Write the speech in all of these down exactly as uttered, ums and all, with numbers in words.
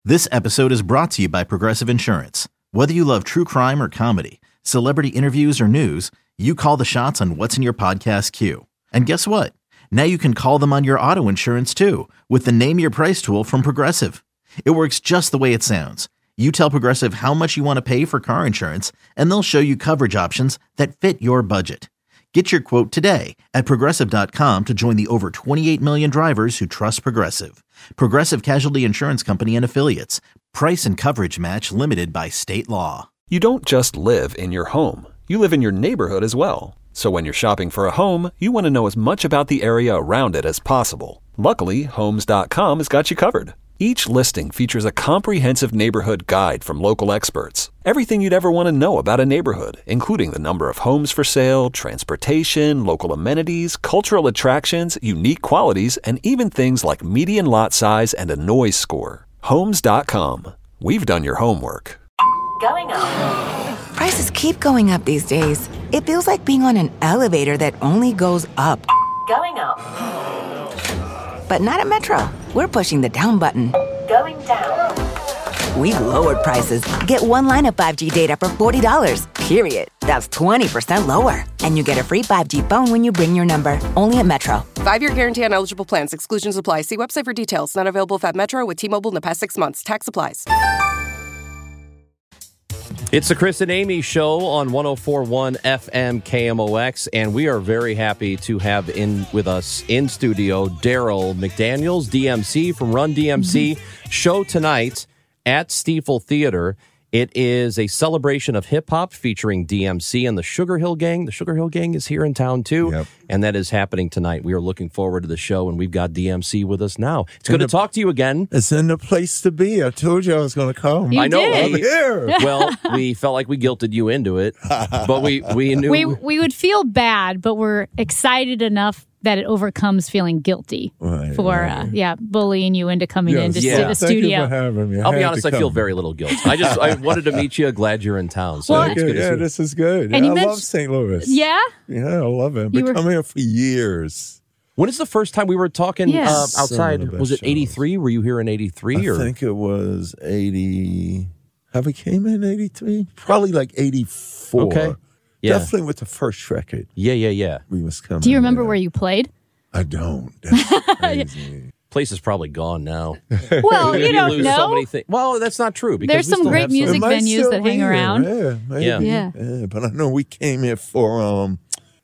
This episode is brought to you by Progressive Insurance. Whether you love true crime or comedy, celebrity interviews or news, you call the shots on what's in your podcast queue. And guess what? Now you can call them on your auto insurance too with the Name Your Price tool from Progressive. It works just the way it sounds. You tell Progressive how much you want to pay for car insurance, and they'll show you coverage options that fit your budget. Get your quote today at Progressive dot com to join the over twenty-eight million drivers who trust Progressive. Progressive Casualty Insurance Company and Affiliates. Price and coverage match limited by state law. You don't just live in your home. You live in your neighborhood as well. So when you're shopping for a home, you want to know as much about the area around it as possible. Luckily, Homes dot com has got you covered. Each listing features a comprehensive neighborhood guide from local experts. Everything you'd ever want to know about a neighborhood, including the number of homes for sale, transportation, local amenities, cultural attractions, unique qualities, and even things like median lot size and a noise score. Homes dot com. We've done your homework. Going up. Prices keep going up these days. It feels like being on an elevator that only goes up. Going up. But not at Metro. We're pushing the down button. Going down. We've lowered prices. Get one line of five G data for forty dollars, period. That's twenty percent lower. And you get a free five G phone when you bring your number. Only at Metro. Five-year guarantee on eligible plans. Exclusions apply. See website for details. Not available if at Metro with T-Mobile in the past six months. Tax applies. It's the Chris and Amy Show on one oh four point one F M K M O X, and we are very happy to have in with us in studio Daryl McDaniels, D M C from Run D M C. Mm-hmm. Show tonight at Stiefel Theater. It is a celebration of hip-hop featuring D M C and the Sugar Hill Gang. The Sugar Hill Gang is here in town, too, yep. And that is happening tonight. We are looking forward to the show, and we've got D M C with us now. It's good to talk to you again. It's in the place to be. I told you I was going to come. You I know. Did. I'm here. Well, we felt like we guilted you into it, but we, we knew... We, we would feel bad, but we're excited enough that it overcomes feeling guilty right, for, right. Uh, yeah, bullying you into coming yes, in to yeah. see the Thank studio. You for having me. I I'll be had honest, to I come. feel very little guilt. I just I wanted to meet you. Glad you're in town. So Well, it's good to yeah, see. this is good. And Yeah, you I love mentioned- Saint Louis. Yeah? Yeah, I love it. I've been You were- coming here for years. When is the first time we were talking Yeah. uh, Some outside? of the Was it best eighty-three? Were you here in eighty-three? I or? think it was eighty. Have we came in eighty-three? Probably like eighty-four. Okay. Yeah. Definitely with the first record. Yeah, yeah, yeah. We was coming. Do you remember there. where you played? I don't. That's crazy. Place is probably gone now. Well, you don't lose know. so many things. Well, that's not true. Because There's we some still great have music It might venues still that be hang here. around. Yeah, maybe. Yeah. Yeah. Yeah, but I know we came here for um,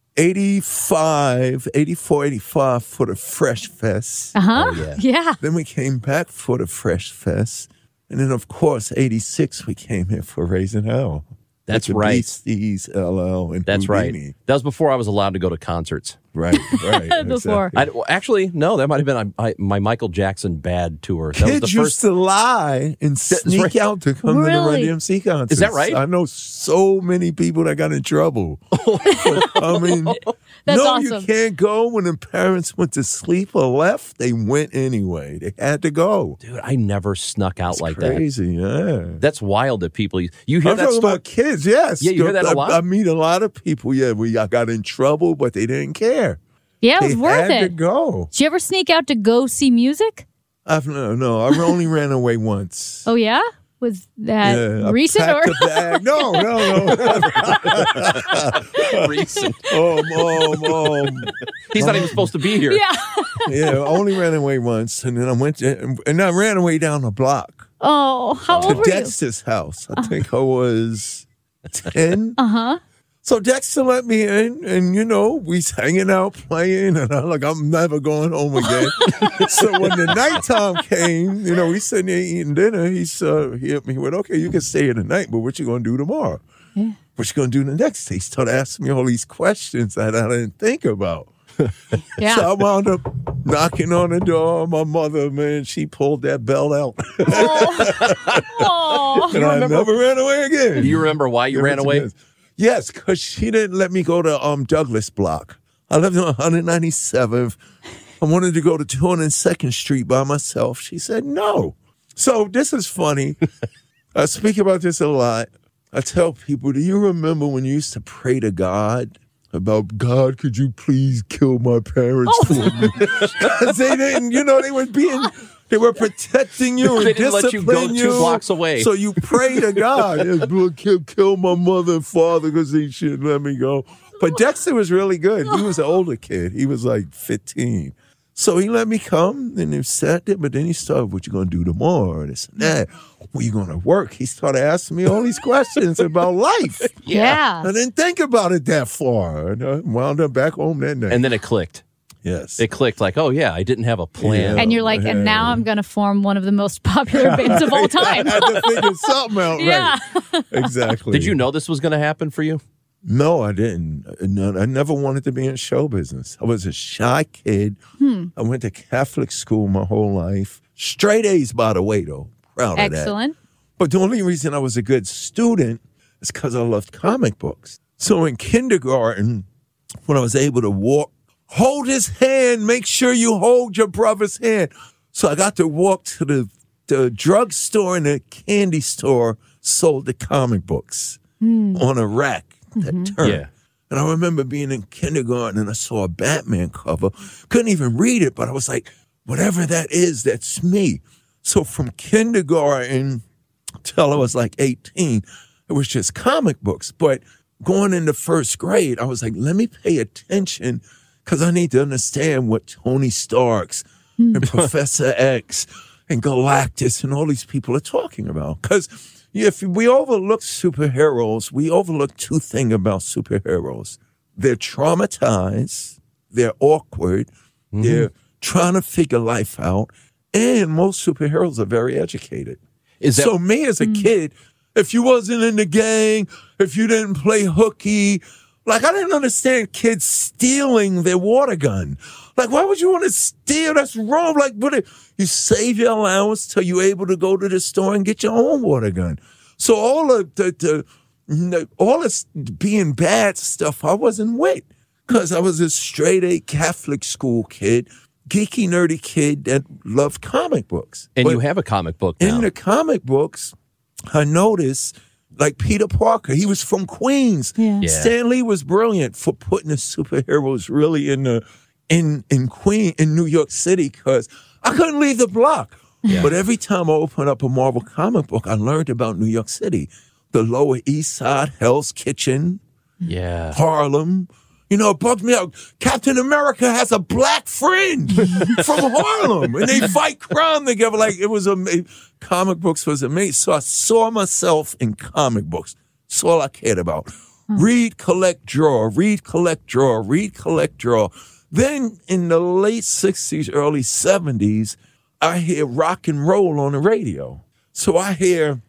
eighty-five, eighty-four, eighty-five for the Fresh Fest. Uh-huh. Oh, yeah. Yeah. Then we came back for the Fresh Fest. And then, of course, eighty-six, we came here for Raising Hell. That's With the right. Beasties, L L, and That's Houdini. right. That was before I was allowed to go to concerts. Right, right. Before. exactly. I, well, actually, no, that might have been I, I, my Michael Jackson Bad tour. That was Kids the used first. to lie and sneak right. out to come to the Run Really? D M C concerts. Is that right? I know so many people that got in trouble. I mean, That's no, awesome. you can't go. When the parents went to sleep or left, they went anyway. They had to go. Dude, I never snuck out It's like that. crazy, yeah. That's wild that people. You hear I'm that talking story? about kids, yes. Yeah, you hear that a I- lot? I meet a lot of people, yeah, we got in trouble, but they didn't care. Yeah, it was They worth had to it. go. Did you ever sneak out to go see music? I've, no, no, I only ran away once. Oh, yeah? Was that Yeah, I recent packed or? a bag. No, no, no. Recent. um, um, um, He's not even supposed to be here. Yeah. yeah, I only ran away once, and then I went to, and I ran away down the block Oh, how to old were you? Dexter's house. I think I was ten. Uh-huh. So Dexter let me in, and you know, we's hanging out, playing, and I'm like, I'm never going home again. So when the nighttime came, you know, we sitting there eating dinner. He's uh, he hit me with, okay, you can stay here tonight, but what you gonna do tomorrow? Yeah. What you gonna do the next day? He started asking me all these questions that I didn't think about. Yeah. So I wound up knocking on the door. My mother, man, she pulled that belt out, Oh. and I never ran away again. Do you remember why you ran away? Yes, because she didn't let me go to um Douglas Block. I lived on one ninety-seventh. I wanted to go to two hundred second Street by myself. She said no. So this is funny. I speak about this a lot. I tell people, do you remember when you used to pray to God about, God, could you please kill my parents Oh. for me? 'Cause they didn't, you know, they were being, they were protecting you and They didn't let you go disciplining two blocks away. So you pray to God, yeah, Lord, kill, kill my mother and father because they shouldn't let me go. But Dexter was really good. He was an older kid. He was like fifteen. So he let me come and he sat there, but then he started, what you going to do tomorrow? And this and that. Where you going to work? He started asking me all these questions about life. Yeah. I didn't think about it that far. And I wound up back home that night. And then it clicked. yes. It clicked like, oh, yeah, I didn't have a plan. Yeah. And you're like, and now I'm going to form one of the most popular bands of all time. I had to figure something out Yeah. right. Exactly. Did you know this was going to happen for you? No, I didn't. No, I never wanted to be in show business. I was a shy kid. Hmm. I went to Catholic school my whole life. Straight A's, by the way, though. Proud of that. Excellent. But the only reason I was a good student is because I loved comic books. So in kindergarten, when I was able to walk, hold his hand, make sure you hold your brother's hand. So I got to walk to the, the drugstore and the candy store, sold the comic books on a rack that turned. Yeah. And I remember being in kindergarten and I saw a Batman cover. Couldn't even read it, but I was like, whatever that is, that's me. So from kindergarten till I was like eighteen, it was just comic books. But going into first grade, I was like, let me pay attention because I need to understand what Tony Starks and Professor X and Galactus and all these people are talking about. Because if we overlook superheroes, we overlook two things about superheroes. They're traumatized, they're awkward, mm-hmm. they're trying to figure life out, and most superheroes are very educated. Is that- so me as a kid, if you wasn't in the gang, if you didn't play hooky, like I didn't understand kids stealing their water gun. Like, why would you want to steal? That's wrong. Like, what? If you save your allowance till you're able to go to the store and get your own water gun. So all of the, the all this being bad stuff, I wasn't with because I was a straight A Catholic school kid, geeky, nerdy kid that loved comic books. And But you have a comic book now. in the comic books, I noticed, like Peter Parker, he was from Queens. Yeah. Yeah. Stan Lee was brilliant for putting the superheroes really in the in in Queen in New York City because I couldn't leave the block. Yeah. But every time I opened up a Marvel comic book, I learned about New York City, the Lower East Side, Hell's Kitchen, yeah. Harlem. You know, it bugged me out. Captain America has a black friend from Harlem, and they fight crime together. Like, it was amazing. Comic books was amazing. So I saw myself in comic books. That's all I cared about. Read, collect, draw. Read, collect, draw. Read, collect, draw. Then in the late sixties, early seventies, I hear rock and roll on the radio. So I hear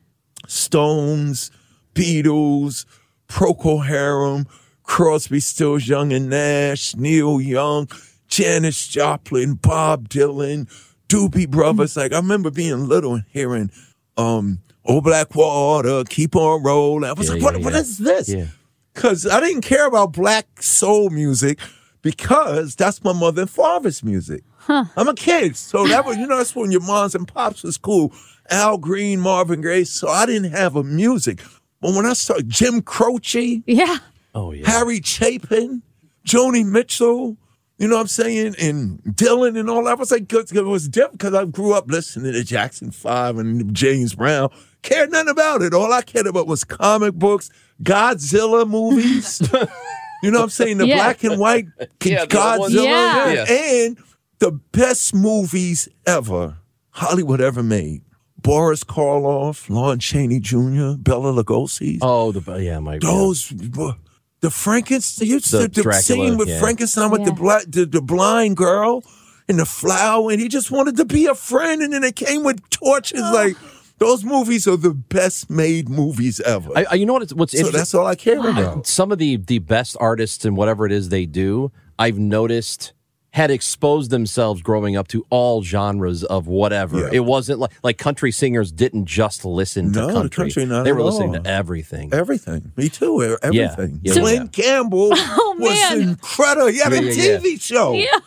Stones, Beatles, Procol Harum, Crosby, Stills, Young and Nash, Neil Young, Janis Joplin, Bob Dylan, Doobie Brothers. Like, I remember being little and hearing, um, "Oh Blackwater, Keep on Rolling." I was Yeah, like, what, yeah, what yeah. is this? Yeah. Because I didn't care about black soul music because that's my mother and father's music. I'm a kid. So that was, you know, that's when your moms and pops was cool. Al Green, Marvin Gaye. So I didn't have a music. But when I started, Jim Croce, Yeah. Oh, yeah. Harry Chapin, Joni Mitchell, you know what I'm saying? And Dylan and all that. I was like, good. It was different because I grew up listening to Jackson five and James Brown. Cared nothing about it. All I cared about was comic books, Godzilla movies. You know what I'm saying? The Yeah. black and white Yeah, the old ones. Godzilla. Yeah. And the best movies ever Hollywood ever made. Boris Karloff, Lon Chaney Junior, Bela Lugosi. Oh, the yeah, my Those, the Frankenstein, the, The the, Dracula, scene with yeah. Frankenstein with Yeah. the, black, the the blind girl and the flower, and he just wanted to be a friend, and then it came with torches. Like, those movies are the best made movies ever. I, I, you know what? It's, what's so interesting? that's all I care about. Some of the the best artists and whatever it is they do, I've noticed had exposed themselves growing up to all genres of whatever. Yeah. It wasn't like like country singers didn't just listen to No, the country. country, not they at were listening all. to everything. Everything. Me too. e- Everything. Yeah. Clint Campbell Oh, was man. incredible. He had Yeah, a yeah, T V show. Yeah.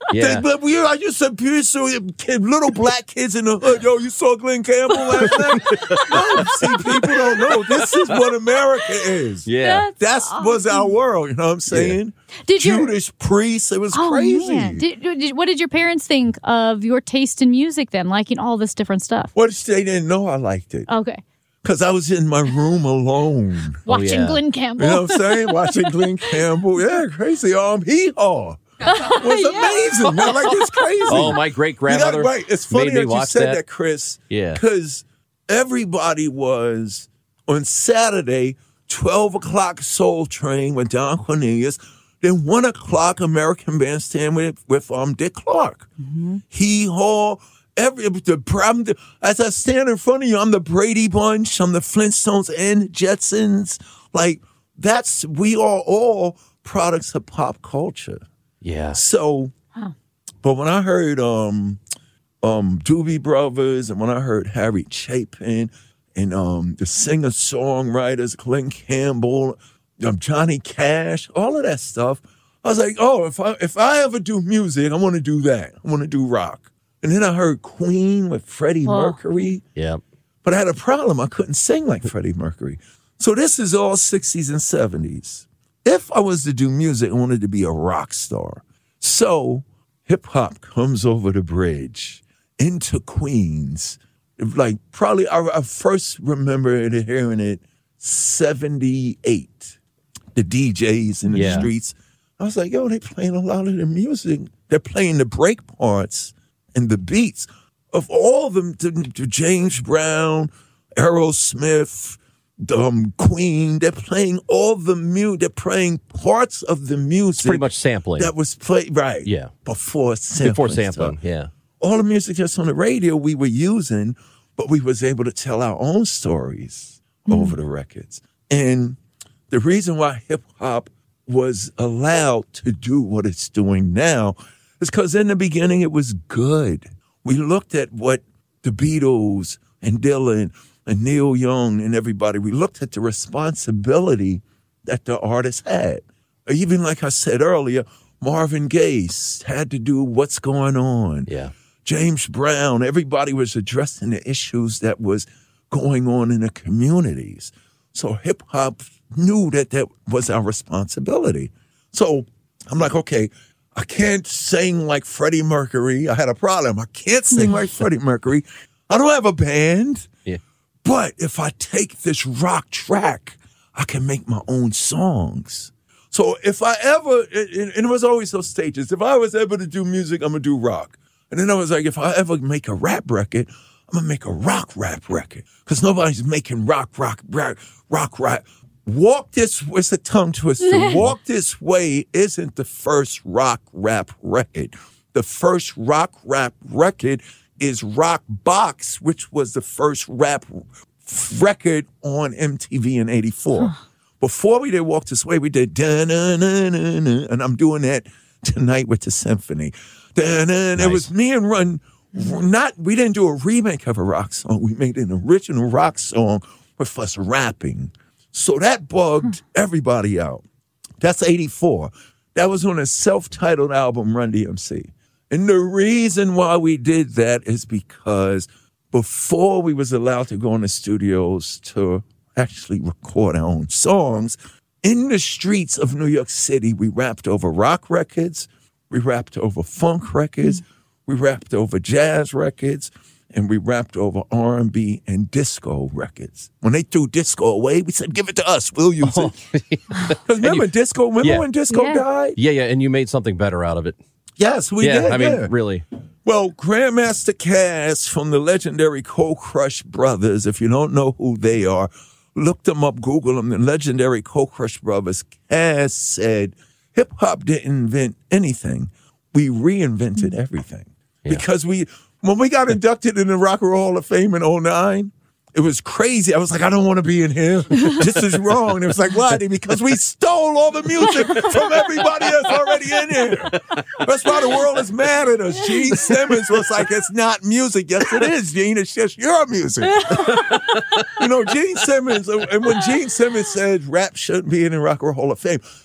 Yeah. But we, I used to be so kid, little black kids in the hood. Yo, you saw Glenn Campbell last night? No, see, people don't know. This is what America is. Yeah. That's That was our world. You know what I'm saying? Did you? Jewish priests. It was Oh crazy. man! Did, did, what did your parents think of your taste in music then, liking all this different stuff? What if they didn't know I liked it? Okay, Because I was in my room alone. watching yeah. Glenn You Campbell. know what I'm saying? Watching Glenn Campbell. Yeah, crazy. Um, hee haw. was amazing. Man. Like, it's crazy. Oh, my great grandmother. You got, right. It's funny made me that you watch said that. that, Chris. Yeah. Because everybody was on Saturday, twelve o'clock Soul Train with Don Cornelius. Then one o'clock American Bandstand with with um Dick Clark. Mm-hmm. Hee haw. Every the problem as I stand in front of you, I'm the Brady Bunch, I'm the Flintstones and Jetsons. Like that's we are all products of pop culture. Yeah. So, but when I heard um um Doobie Brothers and when I heard Harry Chapin and um the singer songwriters Glenn Campbell, um, Johnny Cash, all of that stuff, I was like, oh, if I if I ever do music, I want to do that. I want to do rock. And then I heard Queen with Freddie Oh. Mercury. Yeah. But I had a problem. I couldn't sing like Freddie Mercury. So this is all sixties and seventies. If I was to do music, I wanted to be a rock star. So hip hop comes over the bridge into Queens. Like probably I, I first remember hearing it seventy-eight. The D Js in the Yeah. streets. I was like, yo, they playing a lot of the music. They're playing the break parts and the beats of all of them, to, to James Brown, Aerosmith, um, Queen. They're playing all the music. They're playing parts of the music. Pretty much sampling. That was played, right. Yeah. Before sampling. Before sampling, stuff. yeah. All the music that's on the radio we were using, but we was able to tell our own stories over the records. And the reason why hip hop was allowed to do what it's doing now is because in the beginning it was good. We looked at what the Beatles and Dylan and Neil Young and everybody, we looked at the responsibility that the artists had. Even like I said earlier, Marvin Gaye had to do what's going on. Yeah. James Brown, everybody was addressing the issues that was going on in the communities. So hip hop knew that that was our responsibility. So I'm like, okay, I can't sing like Freddie Mercury. I had a problem. I can't sing like Freddie Mercury. I don't have a band. Yeah. But if I take this rock track, I can make my own songs. So if I ever, and it was always those stages, if I was ever to do music, I'm going to do rock. And then I was like, if I ever make a rap record, I'm going to make a rock rap record. Because nobody's making rock, rock, rock, rock, rock. Walk This, it's a tongue twister. Walk This Way isn't the first rock rap record. The first rock rap record is Rock Box, which was the first rap record on M T V in eighty-four. Before we did Walk This Way, we did da-na-na-na-na, and I'm doing that tonight with the symphony. Da-na, nice. It was me and Run. Not we didn't do a remake of a rock song. We made an original rock song with us rapping. So that bugged everybody out. That's eighty-four. That was on a self-titled album, Run D M C. And the reason why we did that is because before we was allowed to go in the studios to actually record our own songs, in the streets of New York City, we rapped over rock records, we rapped over funk records, we rapped over jazz records, and we rapped over R and B and disco records. When they threw disco away, we said, give it to us, we'll use it. Because remember you, disco, remember yeah. when disco Yeah. died? Yeah, yeah, and you made something better out of it. Yes, we yeah, did. I mean, yeah. really. Well, Grandmaster Cass from the legendary Cold Crush Brothers, if you don't know who they are, look them up, Google them, the legendary Cold Crush Brothers. Cass said, hip-hop didn't invent anything. We reinvented everything. Yeah. Because we, when we got inducted in the Rock and Roll Hall of Fame in oh nine, it was crazy. I was like, I don't want to be in here. This is wrong. And it was like, why? Because we stole all the music from everybody that's already in here. That's why the world is mad at us. Gene Simmons was like, it's not music. Yes, it is, Gene. It's just your music. You know, Gene Simmons, and when Gene Simmons said rap shouldn't be in the Rock and Roll Hall of Fame,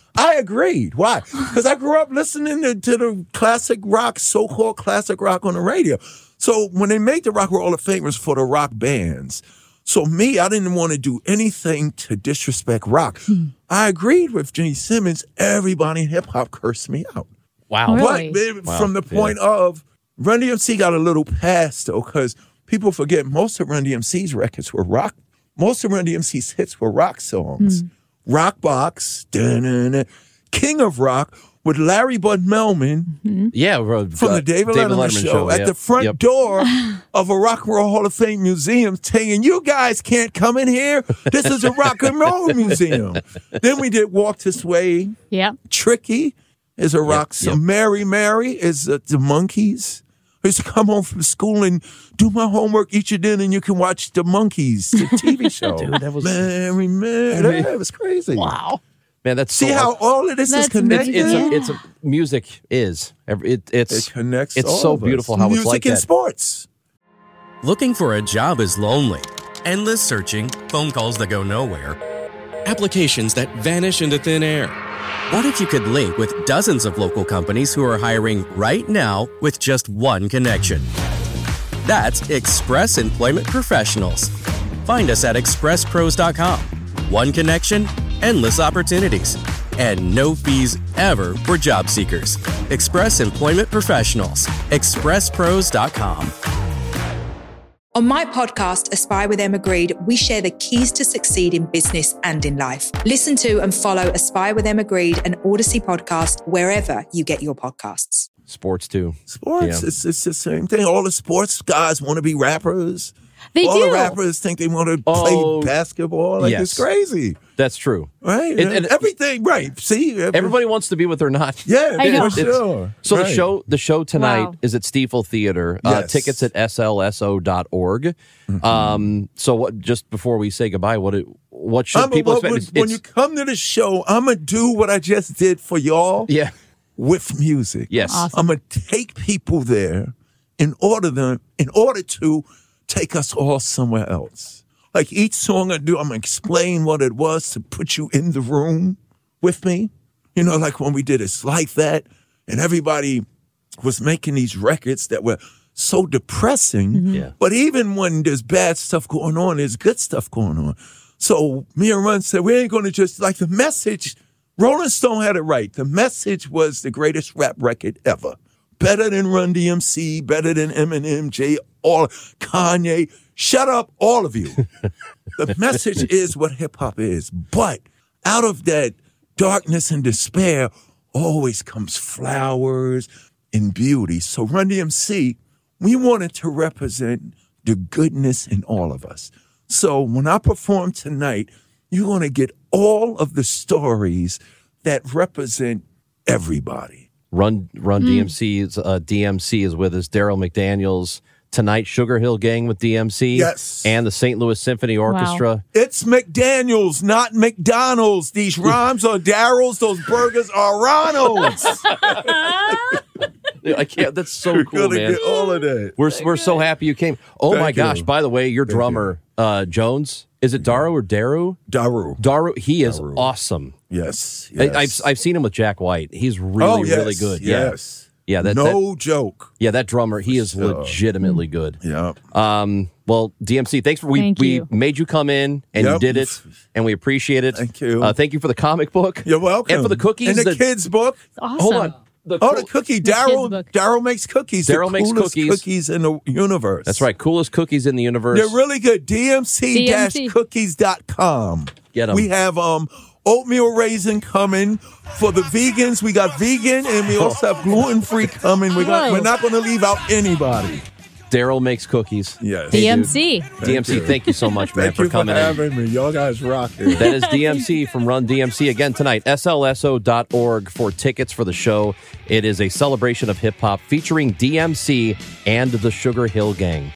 I agreed. Why? Because I grew up listening to, to the classic rock, so-called classic rock on the radio. So when they made the Rock and Roll Hall of Fame, it was for the rock bands. So me, I didn't want to do anything to disrespect rock. Hmm. I agreed with Gene Simmons. Everybody in hip-hop cursed me out. Wow. Really? But Wow. from the point Yeah. of, Run D M C got a little pass, though, because people forget most of Run D M C's records were rock. Most of Run D M C's hits were rock songs. Mm. Rock Box, dun-dun-dun, King of Rock, with Larry Bud Melman Mm-hmm. Yeah, uh, from the David, Letterman, show, at yeah. the front Yep. door of a Rock and Roll Hall of Fame museum saying, you guys can't come in here. This is a rock and roll museum. Then we did Walk This Way. Yep. Tricky is a rock Yep, song. yep. Mary Mary is uh, the Monkees. I used to come home from school and do my homework, eat your dinner, and you can watch the Monkees, the T V show. Dude, that was- Mary Mary. That was crazy. Wow. Man, that's See so how all of this That's is connected? it's, it's, Yeah. a, it's a, music is. Every- It, it's It connects It's all so of us. beautiful how Music it's like and that. sports. Looking for a job is lonely. Endless searching, phone calls that go nowhere, applications that vanish into thin air. What if you could link with dozens of local companies who are hiring right now with just one connection? That's Express Employment Professionals. Find us at express pros dot com. One connection, endless opportunities, and no fees ever for job seekers. Express Employment Professionals. express pros dot com. On my podcast, Aspire with Emma Greed, we share the keys to succeed in business and in life. Listen to and follow Aspire with Emma Greed, an Odyssey podcast, wherever you get your podcasts. sports too. Sports, Yeah. it's, it's the same thing. All the sports guys want to be rappers. They All do. the rappers think they want to Oh, play basketball. Like, yes. it's crazy. That's true. Right? And- and- Everything, right. See? every- Everybody wants to be what they're not. Yeah, I know. for It's- sure. So the Right. show, the show tonight Wow. is at Stiefel Theater. Uh, Yes. tickets at S L S O dot org. Mm-hmm. Um, so what? Just before we say goodbye, what? it- What should I'm a- people when, expect? when It's- you come to the show, I'm going to do what I just did for y'all yeah. with music. Yes. Awesome. I'm going to take people there in order to, in order to take us all somewhere else. Like each song I do, I'm going to explain what it was to put you in the room with me. You know, like when we did It's Like That, and everybody was making these records that were so depressing. Yeah. But even when there's bad stuff going on, there's good stuff going on. So me and Run said, we ain't going to just, like the message, Rolling Stone had it right. The message was the greatest rap record ever. Better than Run D M C, better than Eminem, Jay, all Kanye. Shut up, all of you. The message is what hip hop is. But out of that darkness and despair always comes flowers and beauty. So Run D M C, we wanted to represent the goodness in all of us. So when I perform tonight, you're going to get all of the stories that represent everybody. Run Run D M C's uh, D M C is with us. Daryl McDaniels tonight. Sugar Hill Gang with D M C. Yes. And the Saint Louis Symphony Orchestra. It's McDaniels, not McDonald's. These rhymes are Daryl's. Those burgers are Ronald's. I can't. That's so You're cool, gonna man. get all of that. We're we're so happy you came. Oh Thank my you. gosh! By the way, your drummer uh, Jones, is it Daru or Daru? Daru. Daru. He is Daru. awesome. Yes. I, yes. I've I've seen him with Jack White. He's really oh, yes, really good. Yeah. Yes. Yeah. That, no that- joke. yeah. That drummer. He is sure. legitimately good. Yeah. Um. Well, D M C, thanks for we Thank we you. made you come in and you Yep. did it, and we appreciate it. Thank you. Uh, thank you for the comic book. You're welcome. And for the cookies. And the, that- kids' book. Awesome. Hold on. The Oh, cool- the cookie. The kids' Daryl book. Daryl makes cookies. The Daryl makes coolest cookies. cookies in the universe. That's right. Coolest cookies in the universe. They're really good. D M C dash cookies dot com. Get 'em. We have um oatmeal raisin coming for the vegans. We got vegan, and we also have gluten free coming. We're gonna, Whoa. we're not going to leave out anybody. Daryl makes cookies. Yes. D M C. D M C, you. thank you so much, man, Thank for you for coming in. having me. Y'all guys rock it. That is D M C from Run D M C again tonight. S L S O dot org for tickets for the show. It is a celebration of hip hop featuring D M C and the Sugar Hill Gang.